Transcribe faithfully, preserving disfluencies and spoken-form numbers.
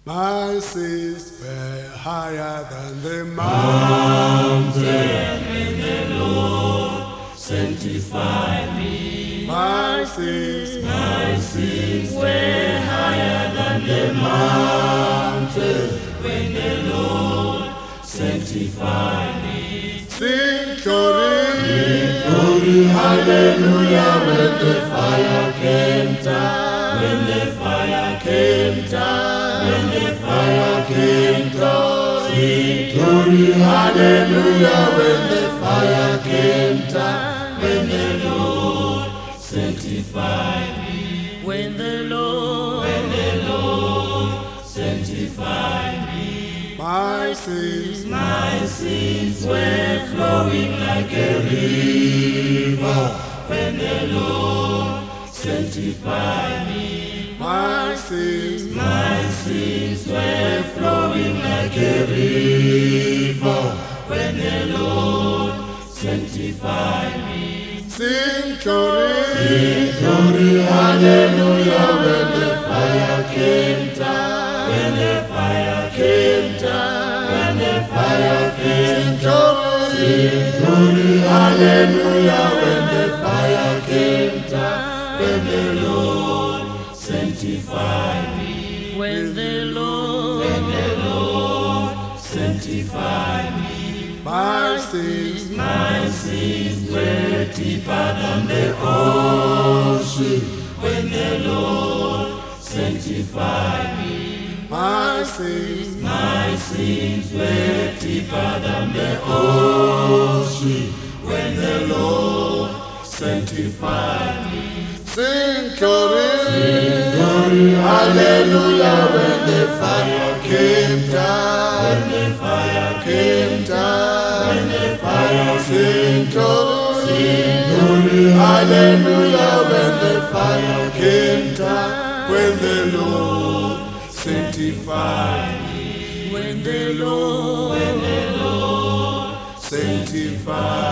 My sins were higher than the mountain. When the Lord sanctified me. My sins, My sins were higher than the mountain. When the Lord sanctified me. sing glory, Glory, hallelujah, when the fire came down. When the fire came down. When the fire came down. Sing glory, hallelujah, when the fire came down. When the Lord sanctified me. When the Lord, when the Lord sanctified me. my sins, My sins were flowing like a river. When the Lord sanctified me. my sins, My sins were flowing like a river. When the Lord sanctified me. sing glory, Glory, hallelujah, when the fire came down. When the fire came down. When the fire came down. Glory, hallelujah, when the fire came down. When the Lord sanctified me. When the Lord, when the Lord sanctified me. my sins, My sins were deeper than the ocean. When the Lord sanctified me. my sins, My sins were deeper than the ocean. When the Lord sanctified me. sing glory, Glory, hallelujah, when the fire came down. When the fire came down. When the fire sing glory, Glory, hallelujah, when the fire came down. when the Lord sanctified me, When the Lord, when the Lord sanctified.